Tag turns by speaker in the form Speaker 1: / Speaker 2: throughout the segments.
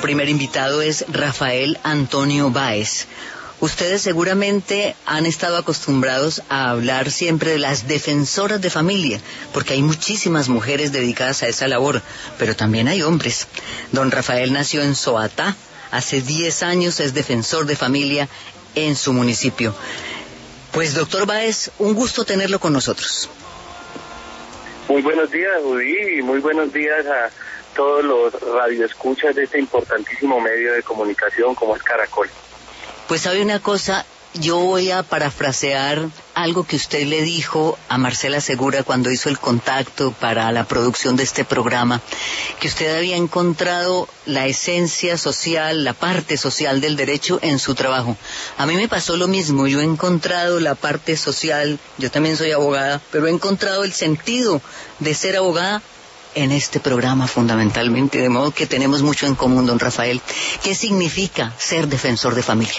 Speaker 1: primer invitado es Rafael Antonio Báez. Ustedes seguramente han estado acostumbrados a hablar siempre de las defensoras de familia, porque hay muchísimas mujeres dedicadas a esa labor, pero también hay hombres. Don Rafael nació en Soatá, hace 10 años es defensor de familia en su municipio. Pues doctor Báez, un gusto tenerlo con nosotros.
Speaker 2: Muy buenos días, Judy, y muy buenos días a todos los radioescuchas de este importantísimo medio de comunicación como es Caracol.
Speaker 1: Pues sabe una cosa, yo voy a parafrasear algo que usted le dijo a Marcela Segura cuando hizo el contacto para la producción de este programa, que usted había encontrado la esencia social, la parte social del derecho en su trabajo. A mí me pasó lo mismo, yo he encontrado la parte social, yo también soy abogada, pero he encontrado el sentido de ser abogada en este programa fundamentalmente, de modo que tenemos mucho en común, don Rafael. ¿Qué significa ser defensor de familia?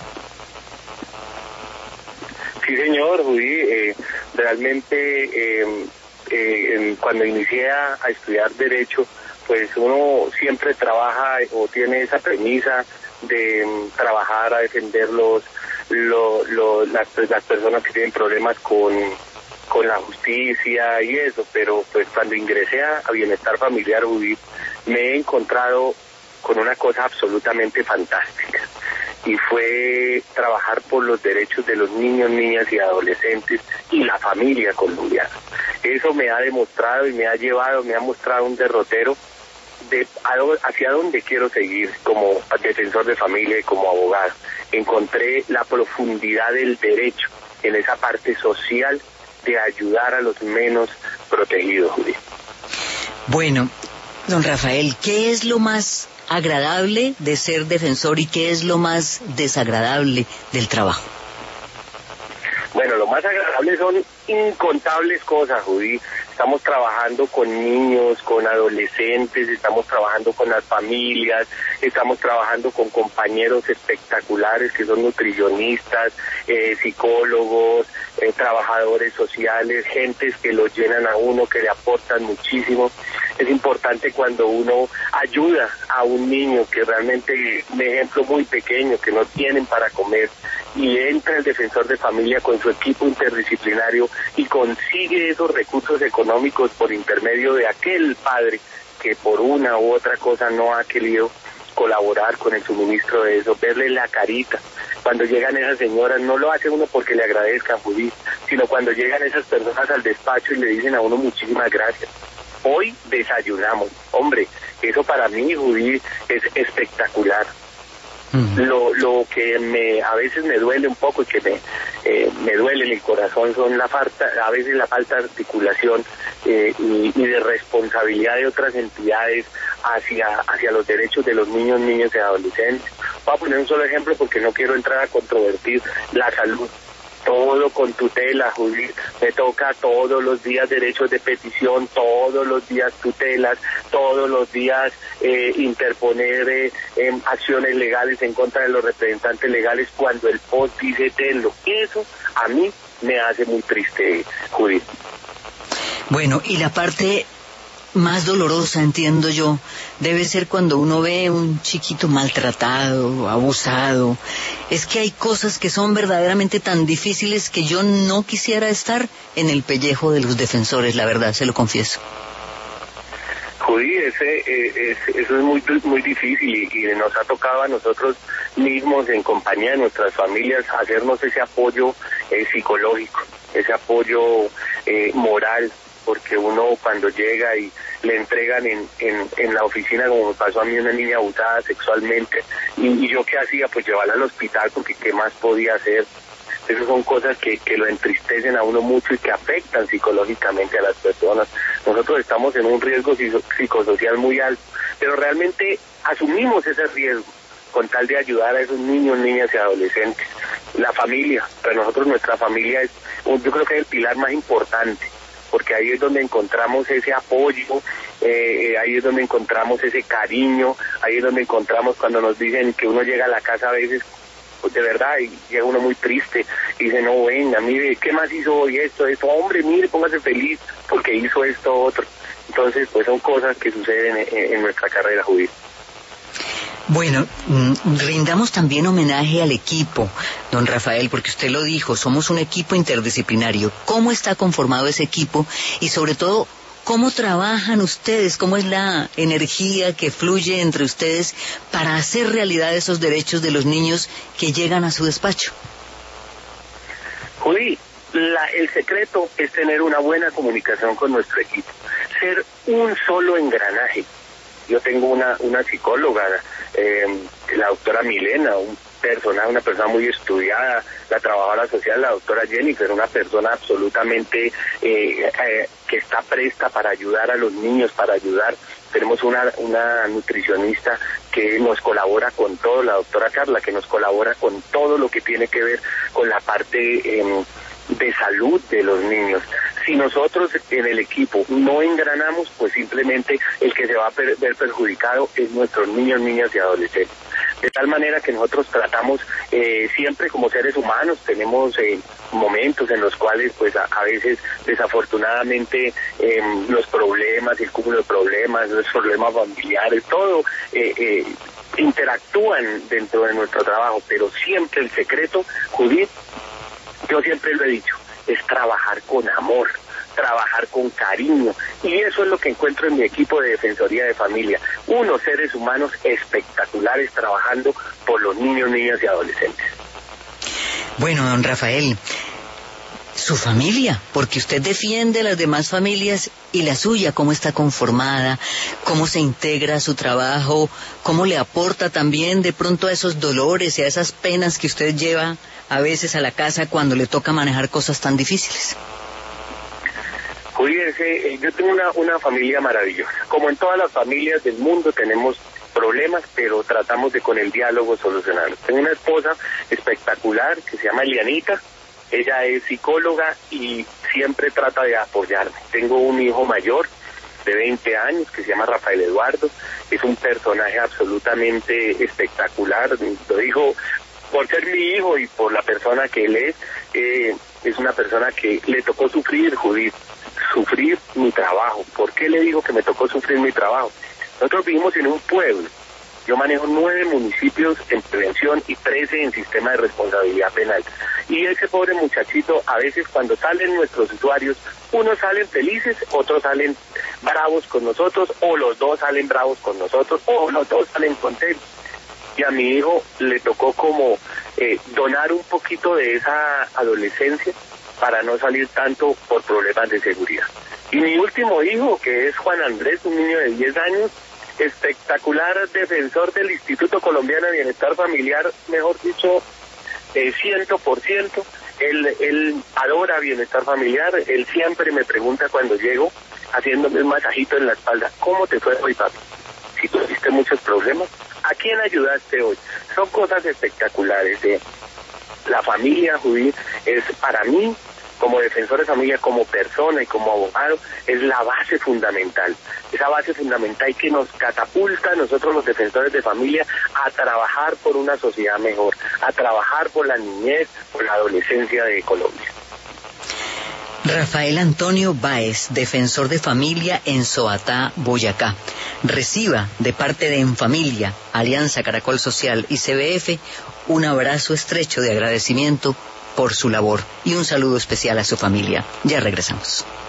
Speaker 2: Sí, señor, Judy, realmente cuando inicié a estudiar Derecho, pues uno siempre trabaja o tiene esa premisa de trabajar a defender las personas que tienen problemas con la justicia y eso, pero pues cuando ingresé a Bienestar Familiar, Judy, me he encontrado con una cosa absolutamente fantástica, y fue trabajar por los derechos de los niños, niñas y adolescentes y la familia colombiana. Eso me ha demostrado y me ha mostrado un derrotero de hacia dónde quiero seguir como defensor de familia y como abogado. Encontré la profundidad del derecho en esa parte social de ayudar a los menos protegidos, Judy.
Speaker 1: Bueno, don Rafael, ¿qué es lo más agradable de ser defensor y qué es lo más desagradable del trabajo?
Speaker 2: Bueno, lo más agradable son incontables cosas, Judy. Estamos trabajando con niños, con adolescentes, estamos trabajando con las familias, estamos trabajando con compañeros espectaculares que son nutricionistas, psicólogos, trabajadores sociales, gentes que lo llenan a uno, que le aportan muchísimo. Es importante cuando uno ayuda a un niño que realmente, un ejemplo muy pequeño, que no tienen para comer, y entra el defensor de familia con su equipo interdisciplinario y consigue esos recursos económicos por intermedio de aquel padre que por una u otra cosa no ha querido colaborar con el suministro de eso, verle la carita. Cuando llegan esas señoras, no lo hace uno porque le agradezcan, Judy, sino cuando llegan esas personas al despacho y le dicen a uno muchísimas gracias. Hoy desayunamos. Hombre, eso para mí, Judy, es espectacular. Lo que a veces me duele un poco y que me duele en el corazón son a veces la falta de articulación y de responsabilidad de otras entidades hacia los derechos de los niños, niñas y adolescentes. Voy a poner un solo ejemplo porque no quiero entrar a controvertir la salud. Todo con tutela, Judy. Me toca todos los días derechos de petición, todos los días tutelas, todos los días interponer acciones legales en contra de los representantes legales cuando el POS dice tenlo. Eso a mí me hace muy triste, Judy.
Speaker 1: Bueno, y la parte más dolorosa, entiendo yo, debe ser cuando uno ve un chiquito maltratado, abusado. Es que hay cosas que son verdaderamente tan difíciles que yo no quisiera estar en el pellejo de los defensores, la verdad, se lo confieso.
Speaker 2: Judy, eso es muy difícil y nos ha tocado a nosotros mismos, en compañía de nuestras familias, hacernos ese apoyo psicológico, ese apoyo moral, porque uno cuando llega y le entregan en la oficina, como me pasó a mí, una niña abusada sexualmente, y yo qué hacía, pues llevarla al hospital, porque qué más podía hacer. Esas son cosas que lo entristecen a uno mucho y que afectan psicológicamente a las personas. Nosotros estamos en un riesgo psicosocial muy alto, pero realmente asumimos ese riesgo con tal de ayudar a esos niños, niñas y adolescentes. La familia, para nosotros nuestra familia yo creo que es el pilar más importante, porque ahí es donde encontramos ese apoyo, ahí es donde encontramos ese cariño, ahí es donde encontramos cuando nos dicen que uno llega a la casa a veces, de verdad, y llega uno muy triste, y dice, no, venga, mire, ¿qué más hizo hoy esto? Hombre, mire, póngase feliz, porque hizo esto, otro. Entonces, pues son cosas que suceden en nuestra carrera, Judy.
Speaker 1: Bueno, rindamos también homenaje al equipo, don Rafael, porque usted lo dijo, somos un equipo interdisciplinario. ¿Cómo está conformado ese equipo? Y sobre todo, ¿cómo trabajan ustedes? ¿Cómo es la energía que fluye entre ustedes para hacer realidad esos derechos de los niños que llegan a su despacho?
Speaker 2: Judy, el secreto es tener una buena comunicación con nuestro equipo, ser un solo engranaje. Yo tengo una psicóloga, la doctora Milena, una persona muy estudiada, la trabajadora social, la doctora Jennifer, una persona absolutamente que está presta para ayudar a los niños, para ayudar. Tenemos una nutricionista que nos colabora con todo, la doctora Carla, que nos colabora con todo lo que tiene que ver con la parte de salud de los niños. Si nosotros en el equipo no engranamos, pues simplemente el que se va a ver perjudicado es nuestros niños, niñas y adolescentes. De tal manera que nosotros tratamos siempre como seres humanos, tenemos momentos en los cuales pues a veces desafortunadamente los problemas, el cúmulo de problemas, los problemas familiares, todo interactúan dentro de nuestro trabajo, pero siempre el secreto, Judith, yo siempre lo he dicho, es trabajar con amor, trabajar con cariño, y eso es lo que encuentro en mi equipo de Defensoría de Familia, unos seres humanos espectaculares trabajando por los niños, niñas y adolescentes.
Speaker 1: Bueno, don Rafael, su familia, porque usted defiende las demás familias y la suya, cómo está conformada, cómo se integra a su trabajo, cómo le aporta también de pronto a esos dolores y a esas penas que usted lleva a veces a la casa cuando le toca manejar cosas tan difíciles.
Speaker 2: Cuídense, yo tengo una familia maravillosa. Como en todas las familias del mundo tenemos problemas, pero tratamos de con el diálogo solucionarlos. Tengo una esposa espectacular que se llama Elianita. Ella es psicóloga y siempre trata de apoyarme. Tengo un hijo mayor de 20 años que se llama Rafael Eduardo. Es un personaje absolutamente espectacular. Lo digo por ser mi hijo y por la persona que él es una persona que le tocó sufrir, Judith, sufrir mi trabajo. ¿Por qué le digo que me tocó sufrir mi trabajo? Nosotros vivimos en un pueblo. Yo manejo 9 municipios en prevención y 13 en sistema de responsabilidad penal. Y ese pobre muchachito, a veces cuando salen nuestros usuarios, unos salen felices, otros salen bravos con nosotros, o los dos salen bravos con nosotros, o los dos salen contentos. Y a mi hijo le tocó como donar un poquito de esa adolescencia para no salir tanto por problemas de seguridad. Y mi último hijo, que es Juan Andrés, un niño de 10 años, espectacular defensor del Instituto Colombiano de Bienestar Familiar, mejor dicho, 100%. Él adora bienestar familiar. Él siempre me pregunta cuando llego, haciéndome un masajito en la espalda: ¿cómo te fue hoy, papi? Si tuviste muchos problemas, ¿a quién ayudaste hoy? Son cosas espectaculares. La familia, Judith, es para mí, como defensor de familia, como persona y como abogado, es la base fundamental. Esa base fundamental que nos catapulta a nosotros los defensores de familia a trabajar por una sociedad mejor, a trabajar por la niñez, por la adolescencia de Colombia.
Speaker 1: Rafael Antonio Báez, defensor de familia en Soatá, Boyacá. Reciba de parte de En Familia, Alianza Caracol Social y CBF un abrazo estrecho de agradecimiento por su labor y un saludo especial a su familia. Ya regresamos.